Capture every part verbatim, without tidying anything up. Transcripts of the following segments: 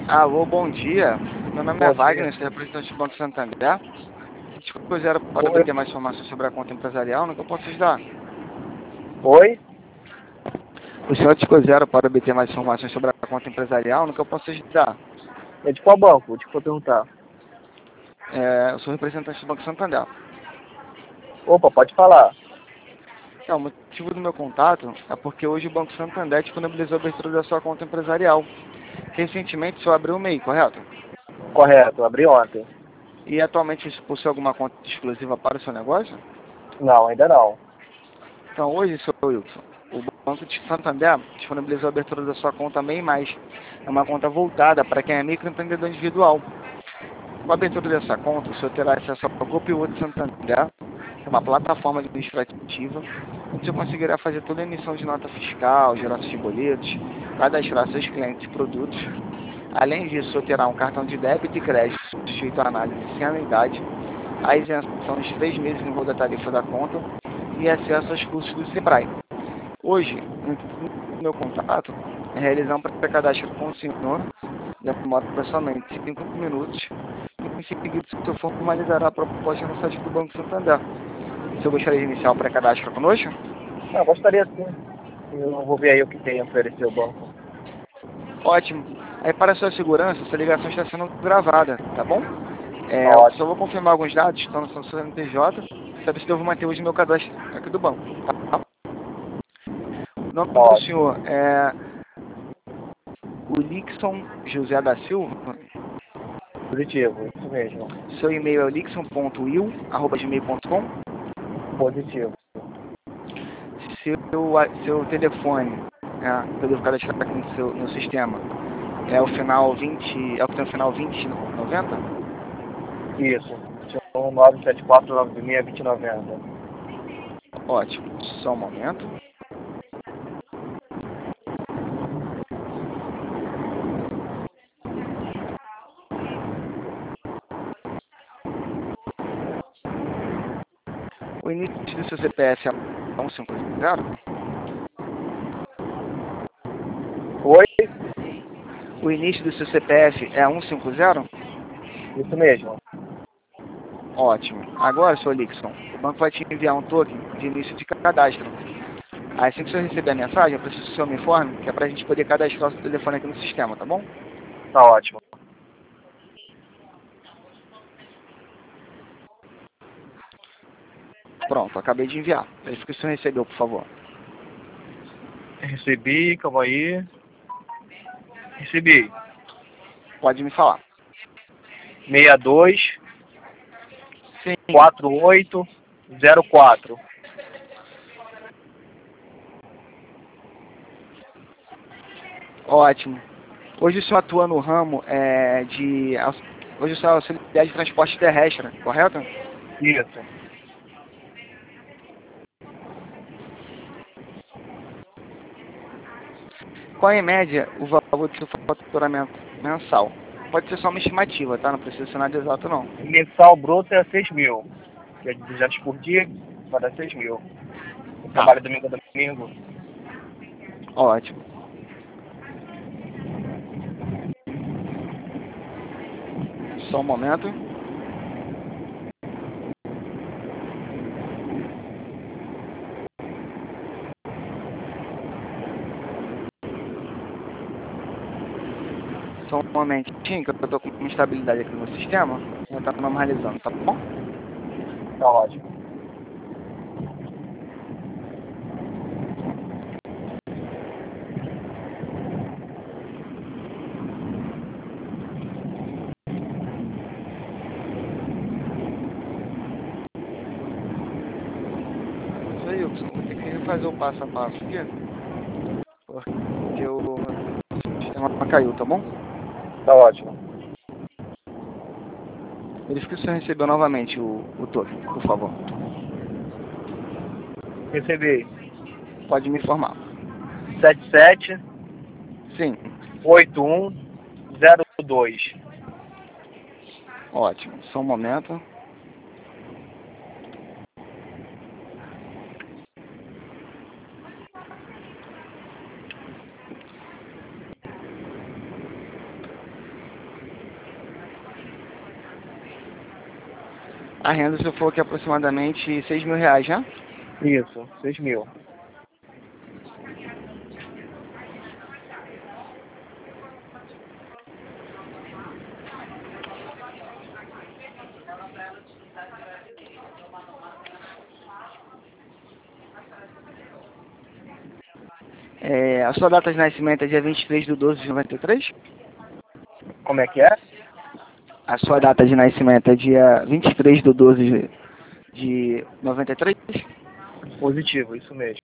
Alô, bom dia. Meu nome é Bom Wagner, dia. sou representante do Banco Santander. Se quiser para Oi? obter mais informações sobre a conta empresarial, no que eu posso ajudar? Oi? O senhor te quiser para obter mais informações sobre a conta empresarial, no que eu posso ajudar? É de qual banco? Deixa eu perguntar. É, eu sou representante do Banco Santander. Opa, pode falar. Então, o motivo do meu contato é porque hoje o Banco Santander disponibilizou a abertura da sua conta empresarial. Recentemente, o senhor abriu o M E I, correto? Correto, abri ontem. E atualmente isso possui alguma conta exclusiva para o seu negócio? Não, ainda não. Então, hoje, senhor Wilson, o Banco de Santander disponibilizou a abertura da sua conta M E I mais. É uma conta voltada para quem é microempreendedor individual. Com a abertura dessa conta, o senhor terá acesso ao Copilot Santander, que é uma plataforma administrativa, onde você conseguirá fazer toda a emissão de nota fiscal, geração de boletos, cadastrar seus clientes e produtos. Além disso, o senhor terá um cartão de débito e crédito sujeito à análise sem anuidade, a isenção de três meses no rol da tarifa da conta e acesso aos cursos do Sebrae. Hoje, o meu contato é realizar um pré-cadastro com o senhor, demora somente cinco minutos, e em seguida o senhor formalizará a proposta no site do Banco Santander. O senhor gostaria de iniciar o pré-cadastro conosco? Não, gostaria sim. Eu vou ver aí o que tem a oferecer o banco. Ótimo. Aí, para a sua segurança, essa ligação está sendo gravada, tá bom? Tá É, eu só ótimo. vou confirmar alguns dados, estão no seu C N P J, saber se devo manter hoje meu cadastro aqui do banco, tá? O nome Tá do ótimo. senhor é o Lixon José da Silva. Positivo, isso mesmo. Seu e-mail é o lixon ponto will arroba gmail ponto com. Positivo. Seu, seu telefone, é, que eu devo cadastrar aqui no, seu, no sistema, é o final vinte, é o que tem o final vinte noventa? Isso. um nove sete quatro nove seis dois zero nove zero. Ótimo. Só um momento. O início do seu C P F é cento e cinquenta? Oi? O início do seu C P F é cento e cinquenta? Isso mesmo. Ótimo. Agora, senhor Lixon, o banco vai te enviar um token de início de cadastro. Aí, assim que você receber a mensagem, eu preciso que o senhor me informe, que é para a gente poder cadastrar o seu telefone aqui no sistema, tá bom? Tá ótimo. Pronto, acabei de enviar. Verifique se o senhor recebeu, por favor. Recebi, calma aí. Recebi. Pode me falar. seis dois Sim. quatro oito zero quatro. Ótimo. Hoje o senhor atua no ramo é, de... Hoje o senhor é auxiliar de transporte terrestre, correto? Isso. Qual é, em média, o valor do seu faturamento mensal? Pode ser só uma estimativa, tá? Não precisa ser nada exato, não. Mensal bruto é seis mil. Que é duzentos por dia, vai dar seis mil. Eu Tá. trabalho domingo a domingo. Ótimo. Só um momento. Só um momentinho que eu tô com uma instabilidade aqui no sistema. Já tá normalizando, tá bom? Tá ótimo. Isso aí, Wilson. Vou ter que refazer o passo a passo aqui. Porque o sistema caiu, tá bom? Tá ótimo. Verifique se você recebeu novamente o, o token, por favor. Recebi. Pode me informar. sete sete Sim. oito um zero dois. Ótimo. Só um momento. A renda você falou que é aproximadamente seis mil reais, né? Isso, seis mil. É, a sua data de nascimento é dia vinte e três de doze de noventa e três? Como é que é? A sua data de nascimento é dia vinte e três de doze de, de noventa e três? Positivo, isso mesmo.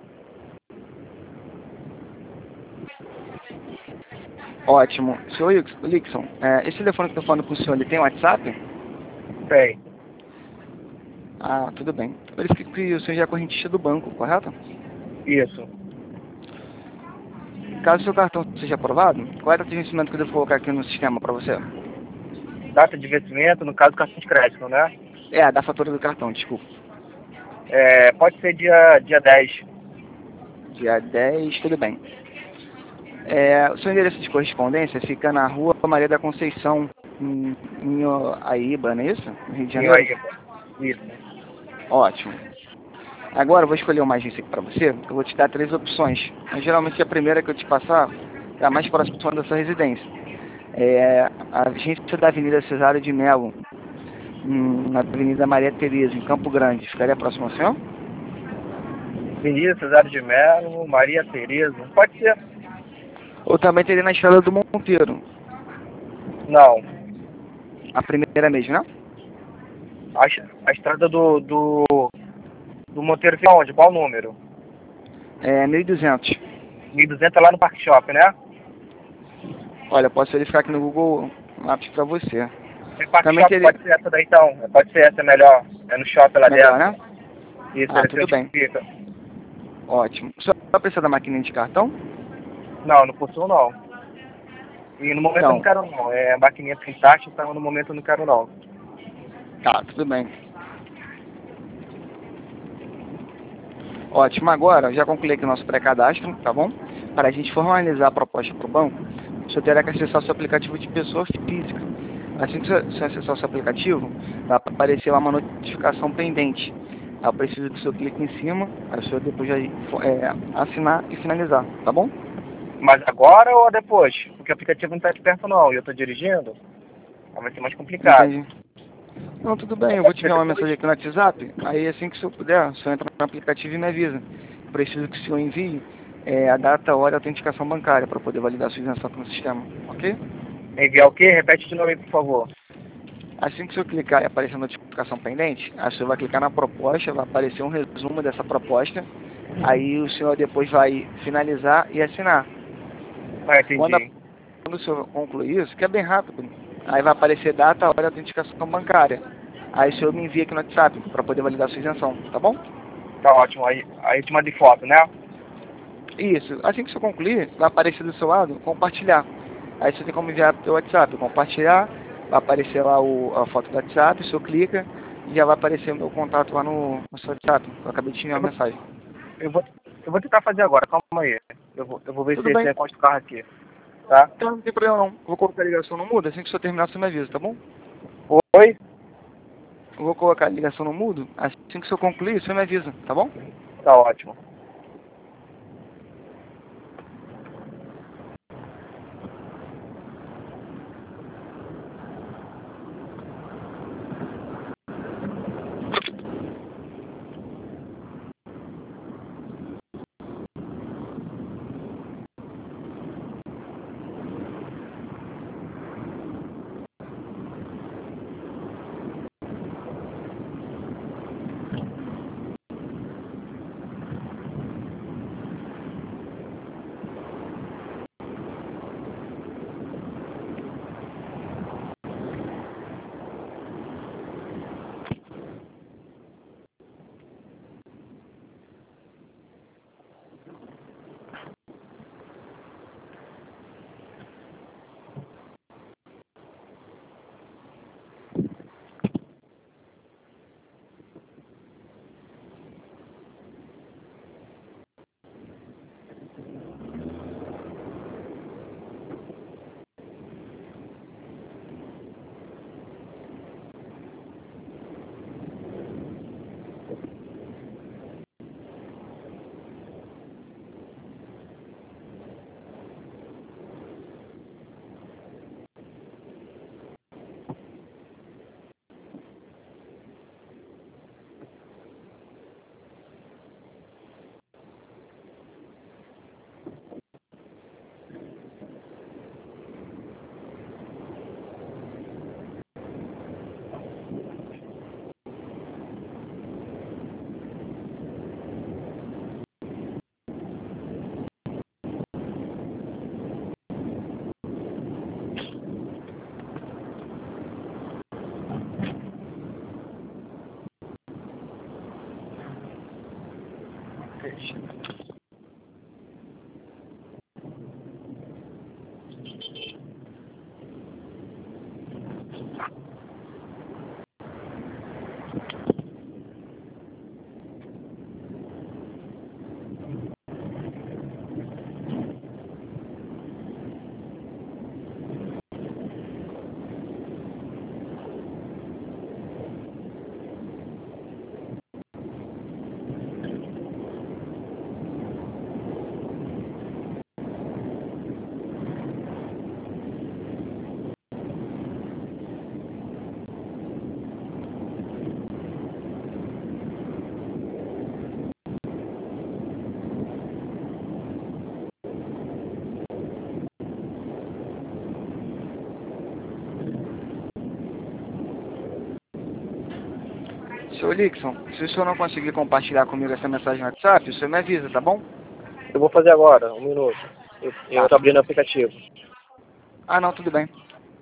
Ótimo. Senhor Lixon, é, esse telefone que eu estou falando com o senhor, ele tem WhatsApp? Tem. Ah, tudo bem. Verifique que o senhor já é correntista do banco, correto? Isso. Caso o seu cartão seja aprovado, qual é a data de vencimento que eu devo colocar aqui no sistema para você? Data de vencimento, no caso, cartão de crédito, né? É, da fatura do cartão, desculpa. É, pode ser dia, dia dez. Dia dez, tudo bem. É, o seu endereço de correspondência fica na rua Maria da Conceição, em, em Aíba, não é isso? No Rio de Sim, Janeiro? aí. Isso. Ótimo. Agora eu vou escolher uma agência aqui para você, eu vou te dar três opções. Mas, geralmente a primeira que eu te passar é a mais próxima da sua residência. É a agência da Avenida Cesário de Mello, hum, na Avenida Maria Tereza, em Campo Grande. Ficaria próximo ao senhor? Avenida Cesário de Mello, Maria Tereza. Pode ser. Ou também teria na Estrada do Monteiro, Não. a primeira mesmo, né? A, es- a estrada do, do, do Monteiro fica onde? Qual número? É mil e duzentos. mil e duzentos é lá no Park Shop, né? Olha, eu posso verificar aqui no Google Maps para você. Tem Park Também Shop, teria... pode ser essa daí então. Pode ser essa, é melhor. É no shopping lá Melhor, dentro. né? Isso, Ah, é tudo onde bem. que fica. Ótimo. Só precisa da maquininha de cartão? Não, não possuo não. E no momento eu não Então, quero não. É a maquininha tem taxa, então no momento eu não quero não. tá, tudo bem. Ótimo. Agora, eu já concluí aqui o nosso pré-cadastro, tá bom? Para a gente formalizar a proposta para o banco, o senhor terá que acessar o seu aplicativo de pessoa física. Assim que você acessar o seu aplicativo, vai aparecer lá uma notificação pendente. Aí eu preciso que o senhor clique em cima, aí o senhor depois já é, assinar e finalizar, tá bom? Mas agora ou depois? Porque o aplicativo não está de perto não. E eu estou dirigindo, aí vai ser mais complicado. Entendi. Não, tudo bem, eu vou Pode te ser enviar uma depois? mensagem aqui no WhatsApp, aí assim que o senhor puder, o senhor entra no aplicativo e me avisa. Preciso que o senhor envie é, a data, hora e autenticação bancária para poder validar a sua isenção aqui no sistema, ok? Enviar o quê? Repete de novo aí, por favor. Assim que o senhor clicar e aparecer a notificação pendente, aí o senhor vai clicar na proposta, vai aparecer um resumo dessa proposta, aí o senhor depois vai finalizar e assinar. Ah, Quando, a, entendi. quando o senhor concluir isso, que é bem rápido, aí vai aparecer data, hora e autenticação bancária. Aí o senhor me envia aqui no WhatsApp para poder validar a sua isenção, tá bom? Tá ótimo. Aí, aí eu te mando foto, né? Isso. Assim que você concluir, vai aparecer do seu lado compartilhar. Aí você tem como enviar para o WhatsApp, compartilhar, vai aparecer lá o, a foto do WhatsApp, o senhor clica e já vai aparecer o meu contato lá no, no seu WhatsApp. Eu acabei de te enviar Eu uma vou, mensagem. eu vou, eu vou tentar fazer agora, calma aí. Eu vou, eu vou ver Tudo se bem. você encosta o carro aqui, tá? Então não tem problema não. Vou colocar a ligação no mudo, assim que o senhor terminar você me avisa, tá bom? Oi? Eu vou colocar a ligação no mudo, assim que o senhor concluir, você me avisa, tá bom? Tá ótimo. Seu Lixon, se o senhor não conseguir compartilhar comigo essa mensagem no WhatsApp, o senhor me avisa, tá bom? Eu vou fazer agora, um minuto. Eu, eu Tá. tô abrindo o aplicativo. Ah, não, tudo bem.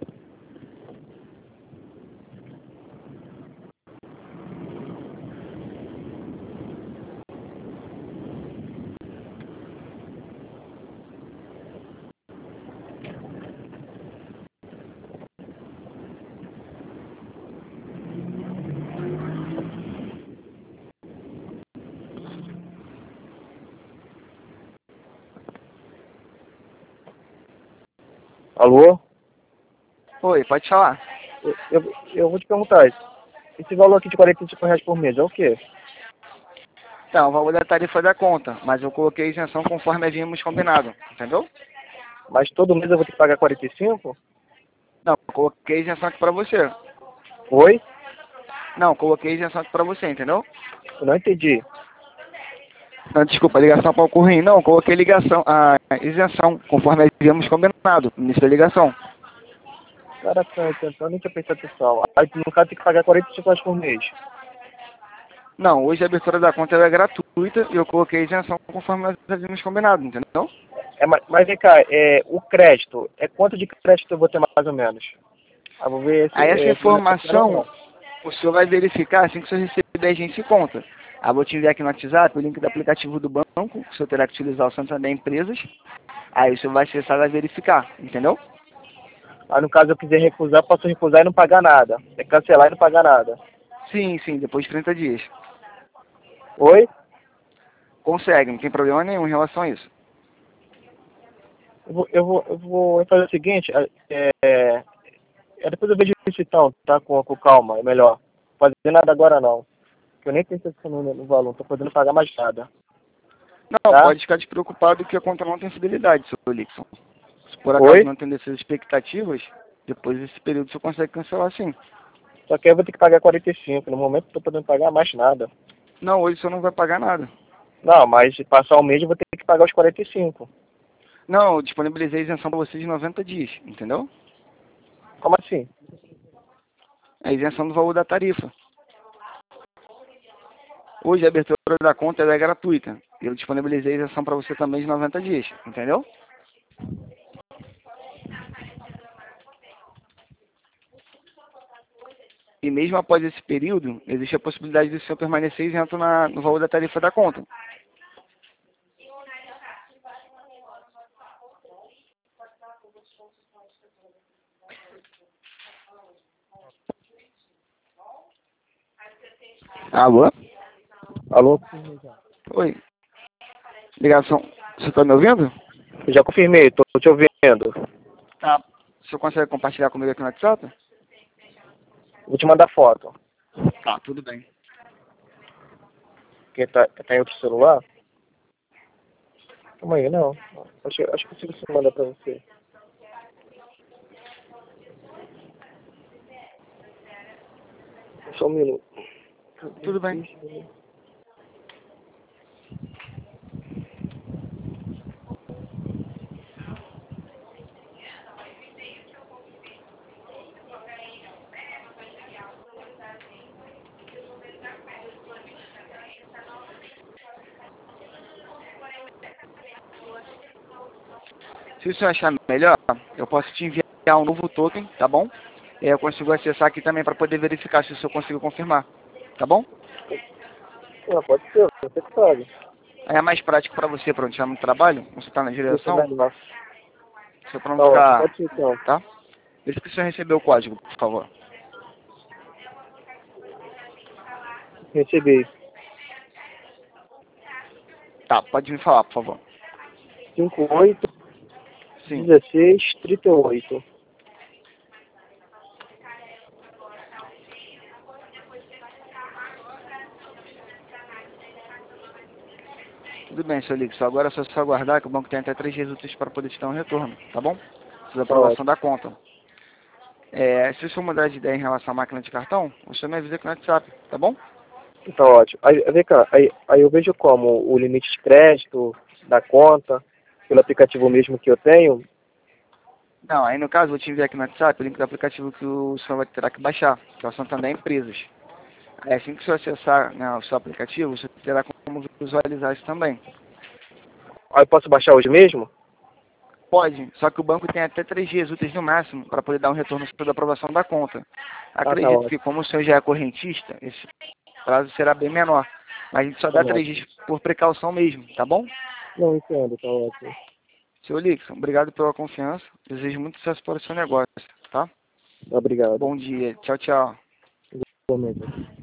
Alô? Oi, pode falar. Eu, eu, eu vou te perguntar, esse valor aqui de quarenta e cinco reais por mês é o quê? Então, o valor da tarifa da conta, mas eu coloquei isenção conforme havíamos combinado, entendeu? Mas todo mês eu vou ter que pagar quarenta e cinco? Não, eu coloquei isenção aqui pra você. Oi? Não, coloquei isenção aqui pra você, entendeu? Eu não entendi. Não, desculpa, a ligação para o ruim. Não, coloquei ligação, a isenção, conforme havíamos combinado, no início da ligação. Caraca, eu nem tinha prestado atenção. Aí no caso tem que pagar quarenta e cinco reais por mês. Não, hoje a abertura da conta ela é gratuita e eu coloquei isenção conforme nós havíamos combinado, entendeu? É, mas, mas vem cá, é, o crédito, é quanto de crédito eu vou ter mais ou menos? Ah, vou ver se... Aí essa É, informação o senhor vai verificar assim que o senhor receber a agência em conta. Aí vou te enviar aqui no WhatsApp o link do aplicativo do banco, o senhor terá que utilizar o Santander Empresas. Aí o senhor vai acessar e vai verificar, entendeu? Aí no caso eu quiser recusar, posso recusar e não pagar nada. É cancelar e não pagar nada. Sim, sim, depois de trinta dias. Oi? Consegue, não tem problema nenhum em relação a isso. Eu vou, eu vou, eu vou fazer o seguinte, é, é, é, depois eu vejo isso então, tá? Com, com calma, é melhor. Não fazer nada agora não. Que eu nem pensei no, no valor, não tô podendo pagar mais nada. Não, Tá? pode ficar despreocupado que a conta não tem fidelidade, seu Lixon. Se por acaso Oi? não atender essas expectativas, depois desse período você consegue cancelar sim. Só que aí eu vou ter que pagar quarenta e cinco. No momento não tô podendo pagar mais nada. Não, hoje você não vai pagar nada. Não, mas se passar o mês eu vou ter que pagar os quarenta e cinco. Não, eu disponibilizei isenção para você de noventa dias, entendeu? Como assim? É a isenção do valor da tarifa. Hoje a abertura da conta ela é gratuita. Eu disponibilizei a isenção para você também de noventa dias, entendeu? E mesmo após esse período, existe a possibilidade de o senhor permanecer isento na, no valor da tarifa da conta. Alô? Alô? Oi. Ligação. Você está me ouvindo? Eu já confirmei, tô te ouvindo. Tá. O senhor consegue compartilhar comigo aqui no WhatsApp? Vou te mandar foto. Tá, tudo bem. Quem tá, tá em outro celular? Calma aí, não. Acho, acho que eu consigo mandar pra você. Só um minuto. Tudo bem. Se o senhor achar melhor, eu posso te enviar um novo token, tá bom? E aí eu consigo acessar aqui também para poder verificar se o senhor conseguiu confirmar, tá bom? Não, pode ser, você que sabe. Aí é mais prático para você, para onde você está no trabalho? Você está na direção? Tá Só para não ótimo, ficar... pode ser então. Tá? Deixa que o senhor recebeu o código, por favor. Recebi. Tá, pode me falar, por favor. cinco oito, Sim. dezesseis, trinta e oito. Tudo bem, seu Lixo. Agora é só só aguardar que o banco tem até três dias úteis para poder te dar um retorno, tá bom? Precisa Tá aprovação ótimo. da conta. É, se o senhor mudar de ideia em relação à máquina de cartão, o senhor me avisa aqui no WhatsApp, tá bom? Tá ótimo. Aí, vem cá, aí, aí eu vejo como o limite de crédito da conta, pelo aplicativo mesmo que eu tenho. Não, aí no caso, vou te enviar aqui no WhatsApp o link do aplicativo que o senhor vai ter que baixar, que é o Santander Empresas. Aí assim que o senhor acessar, né, o seu aplicativo, você terá como visualizar isso também. Aí eu posso baixar hoje mesmo? Pode, só que o banco tem até três dias úteis no máximo para poder dar um retorno sobre a aprovação da conta. Ah, tá Acredito que ótimo. como o senhor já é correntista, esse prazo será bem menor. Mas a gente só Tá dá três ótimo. dias por precaução mesmo, tá bom? Não, entendo, tá ótimo. Seu Lixon, obrigado pela confiança. Desejo muito sucesso para o seu negócio, tá? Obrigado. Bom dia. Tchau, tchau. Igualmente.